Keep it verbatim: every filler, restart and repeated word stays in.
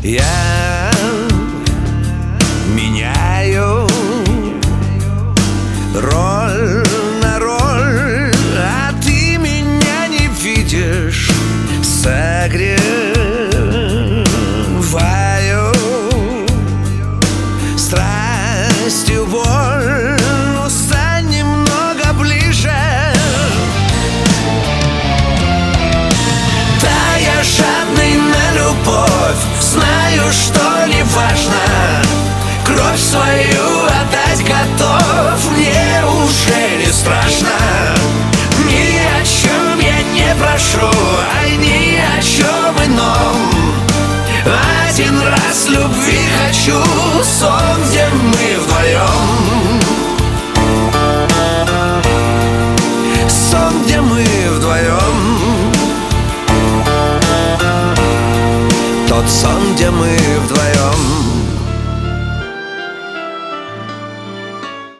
Я меняю роль на роль, а ты меня не видишь. Согреваю, страстью боль, но стань немного ближе. Да, я жадный на любовь, знаю, что не важно, кровь свою отдать готов. Мне уже не страшно, ни о чем я не прошу, ай, ни о чем ином. Один раз любви хочу, сон, где мы вдвоем. Сон, где мы вдвоем. Тот сон, где мы вдвоем.